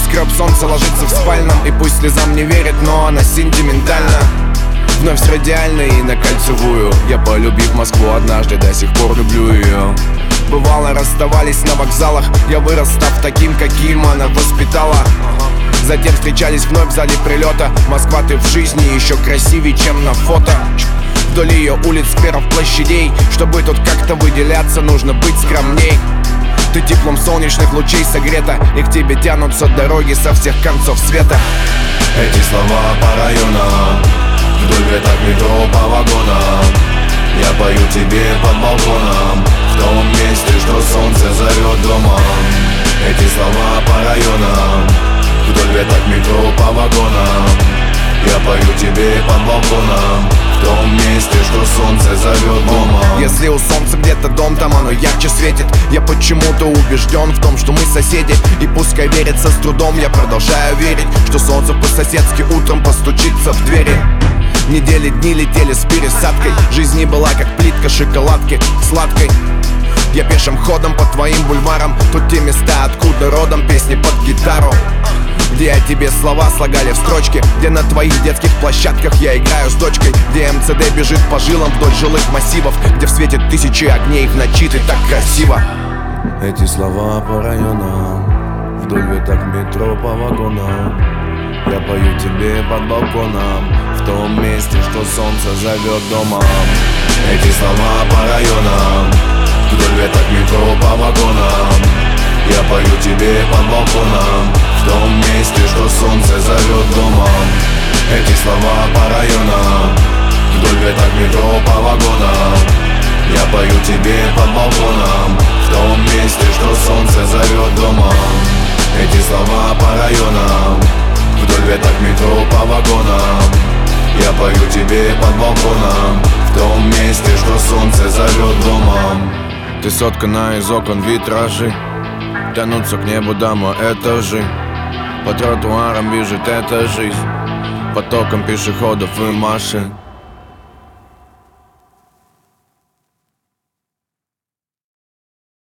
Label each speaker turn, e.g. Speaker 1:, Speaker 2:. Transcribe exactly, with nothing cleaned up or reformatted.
Speaker 1: небоскреб, солнце ложится в спальном. И пусть слезам не верит, но она сентиментальна. Вновь с радиальной и на кольцевую. Я, полюбив Москву однажды, до сих пор люблю ее. Бывало, расставались на вокзалах. Я вырос, став таким, каким она воспитала. Затем встречались вновь в зале прилета. Москва, ты в жизни еще красивее, чем на фото. Вдоль ее улиц, скверов, площадей. Чтобы тут как-то выделяться, нужно быть скромней. Ты теплом солнечных лучей согрета, и к тебе тянутся дороги со всех концов света.
Speaker 2: Эти слова по районам, вдоль веток метро по вагонам. Я пою тебе под балконом, в том месте, что солнце зовет домом. Эти слова по районам, вдоль веток метро по вагонам. Я пою тебе под балконом, в том месте, что солнце зовет домом.
Speaker 1: Если у солнца где-то дом, там оно ярче светит. Я почему-то убежден в том, что мы соседи. И пускай верится с трудом, я продолжаю верить, что солнце по-соседски утром постучится в двери. Недели, дни летели с пересадкой. Жизнь не была как плитка шоколадки сладкой. Я пешим ходом по твоим бульварам. Тут те места, откуда родом песни под гитару, где о тебе слова слагали в строчке, где на твоих детских площадках я играю с дочкой, где эм цэ дэ бежит по жилам вдоль жилых массивов, где в свете тысячи огней в ночи ты так красиво.
Speaker 2: Эти слова по районам, вдоль веток метро по вагонам. Я пою тебе под балконом, в том месте, что солнце зовет домом. Эти слова по районам, вдоль веток метро по вагонам. Я пою тебе под балконом, в том месте, что солнце зовет домом. Эти слова по районам, вдоль веток метро по вагонам. Я пою тебе под балконом, в том месте, что солнце зовет домом. Эти слова по районам, вдоль веток метро по вагонам. Я пою тебе под балконом, в том месте, что солнце зовет домом.
Speaker 1: Ты соткана из окон витражи, тянутся к небу дома этажи. По тротуарам бежит эта жизнь, потоком пешеходов и машин.